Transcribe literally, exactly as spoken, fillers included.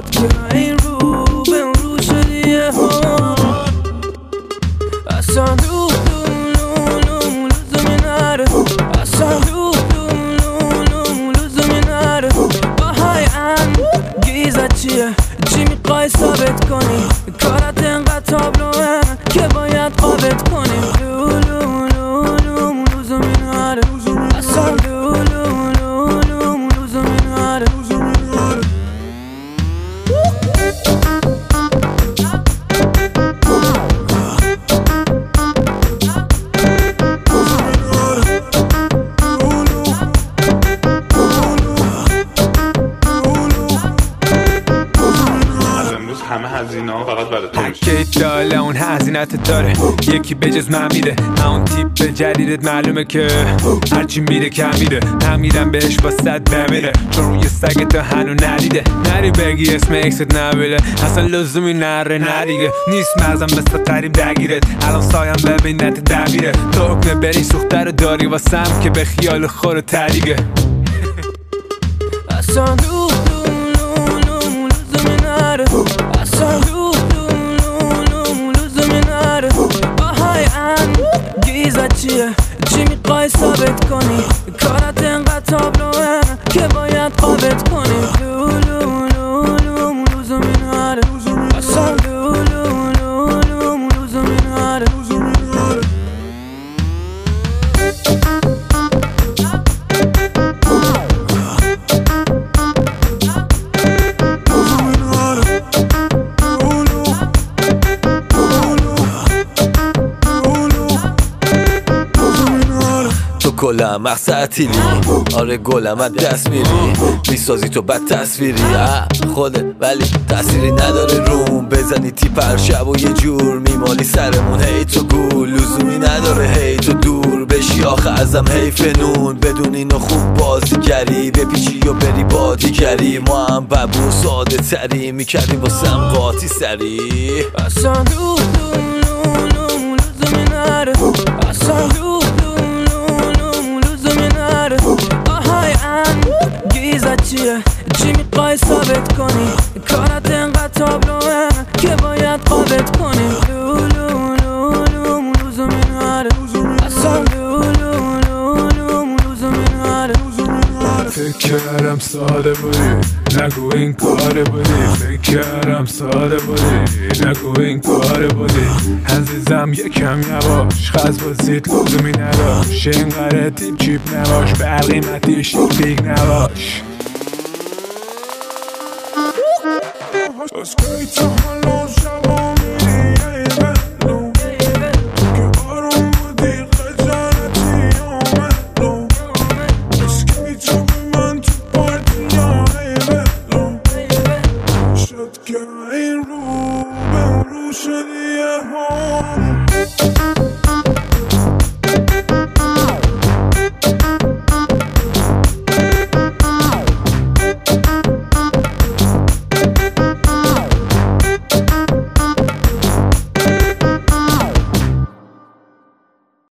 داد که این رو به اون رو شدیه ها اصلا رو لزومی نره اصلا رو لزومی نره باهای انگیزت چیه چی میخوای ثابت کنی کارت انقدر تابلوه که باید ثابت کنی لزومی نره اصلا لزومی نره همه هزینه ها فقط برای تو میشه. هکیت داله اون هزینت داره یکی بجز من میده همون تیپ جدیدت معلومه که هرچی میره کم میره نمیرم بهش با صد بمیره چون روی سگت هنو ندیده نری بگی اسم اکست نبیله اصلا لزومی نره ندیگه نیست مغزم مثل قریب درگیرت الان سایم ببینت دمیره تو حکم بری سوخته رو داری واسم که به خیال خور تریگه اصلا اصلا لزومی نره باهای انگیزت چیه چی میخوای ثابت کنی کارت انقدر تابلوه که باید ثابت کنی لزومی نره اصلا لزومی نره کلم مقصد تیلی آره گلم از دست میری میسازی تو بد تصویری خودت ولی تأثیری نداره روم بزنی تیپ هر شب و یه جور میمالی سرمون هی تو گول لزومی نداره هی تو دور بشی آخه ازم حیف نون بدون اینو خوب بازی کردی بپیچی و بری بادی کردی ما هم ببو ساده تری میکردیم واسم قاطی سری اصلا لزومی نره اصلا باهای انگیزت چیه چی میخوای ثابت کنی کارت انقدر تابلوه که باید ثابت کنی لزومی نره اصلا لزومی نره فکر کردم ساده بودی نگو این کار بودی فکر کردم ساده بودی نگو این کار بودی عزیزم یکم یواش خز بازید لزومی نداش اینقدر تیپ چیپ نباش به قیمتی شیک بیگ نباش از کی تا حالا شبا